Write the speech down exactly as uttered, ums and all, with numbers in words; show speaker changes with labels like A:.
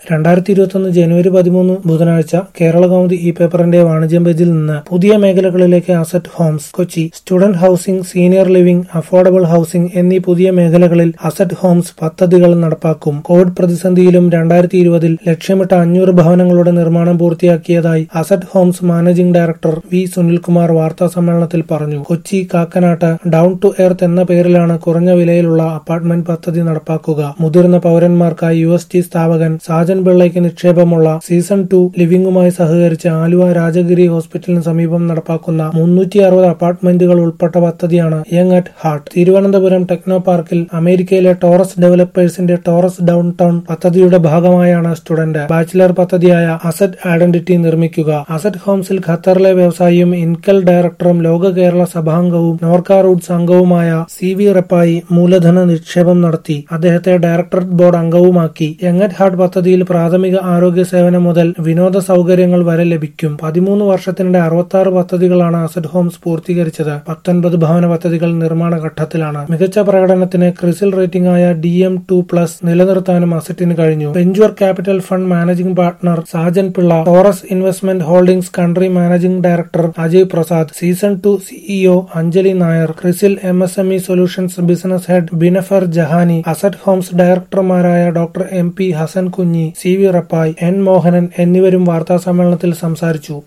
A: രണ്ടായിരത്തി ഇരുപത്തൊന്ന് ജനുവരി പതിമൂന്ന് ബുധനാഴ്ച കേരളകൗമുദി ഈ പേപ്പറിന്റെ വാണിജ്യം പേജിൽ നിന്ന് പുതിയ മേഖലകളിലേക്ക് asset homes. Kochi student housing, senior living, affordable housing എന്നീ പുതിയ മേഖലകളിൽ അസറ്റ് ഹോംസ് പദ്ധതികൾ നടപ്പാക്കും. കോവിഡ് പ്രതിസന്ധിയിലും രണ്ടായിരത്തി ഇരുപതിൽ ലക്ഷ്യമിട്ട അഞ്ഞൂറ് ഭവനങ്ങളുടെ നിർമ്മാണം പൂർത്തിയാക്കിയതായി asset homes managing director V Sunilkumar വാർത്താ സമ്മേളനത്തിൽ പറഞ്ഞു. കൊച്ചി കാക്കനാട്ട് ഡൌൺ ടു എർത്ത് എന്ന പേരിലാണ് കുറഞ്ഞ വിലയിലുള്ള അപ്പാർട്ട്മെന്റ് പദ്ധതി നടപ്പാക്കുക. മുതിർന്ന പൌരന്മാർക്കായി യു എസ് ടി സ്ഥാപകൻ സാജൻ പിള്ളയ്ക്ക് നിക്ഷേപമുള്ള സീസൺ ടു ലിവിംഗുമായി സഹകരിച്ച് ആലുവ രാജഗിരി ഹോസ്പിറ്റലിന് സമീപം നടപ്പാക്കുന്ന മുന്നൂറ്റി അറുപത് അപ്പാർട്ട്മെന്റുകൾ ഉൾപ്പെട്ട പദ്ധതിയാണ് young at heart. Thiruvananthapuram techno പാർക്കിൽ അമേരിക്കയിലെ ടോറസ് ഡെവലപ്പേഴ്സിന്റെ ടോറസ് ഡൌൺ ടൗൺ പദ്ധതിയുടെ ഭാഗമായാണ് സ്റ്റുഡന്റ് ബാച്ചിലർ പദ്ധതിയായ അസറ്റ് ഐഡന്റിറ്റി നിർമ്മിക്കുക. അസറ്റ് ഹോംസിൽ ഖത്തറിലെ വ്യവസായിയും ഇൻകൽ ഡയറക്ടറും ലോക കേരള സഭാംഗവും നോർക്ക റൂട്ട്സ് അംഗവുമായ സി വി റെപ്പായി മൂലധന നിക്ഷേപം നടത്തി. അദ്ദേഹത്തെ ഡയറക്ടർ ബോർഡ് അംഗവുമാക്കി. യങ് അറ്റ് ഹാർട്ട് പദ്ധതിയിൽ പ്രാഥമിക ആരോഗ്യ സേവനം മുതൽ വിനോദ സൗകര്യങ്ങൾ വരെ ലഭിക്കും. പതിമൂന്ന് വർഷത്തിനിടെ അറുപത്തി ആറ് പദ്ധതികളാണ് അസറ്റ് ഹോംസ് പൂർത്തീകരിച്ചത്. പത്തൊൻപത് ഭവന പദ്ധതികൾ നിർമ്മാണ ഘട്ടത്തിലാണ്. മികച്ച പ്രകടനത്തിന് ക്രിസിൽ റേറ്റിംഗ് ആയ ഡി എം ടു പ്ലസ് നിലനിർത്താനും അസറ്റിന് കഴിഞ്ഞു. Venture capital fund managing partner Sajan Pillai, Taurus investment holdings country managing director Ajay Prasad, season two CEO Anjali Nair, Crisil M S M E solutions business head Binaifer Jehani, asset homes ഡയറക്ടർമാരായ doctor M P Hasan Kunhi, C V Rappai, N Mohanan എന്നിവരും വാർത്താസമ്മേളനത്തിൽ സംസാരിച്ചു.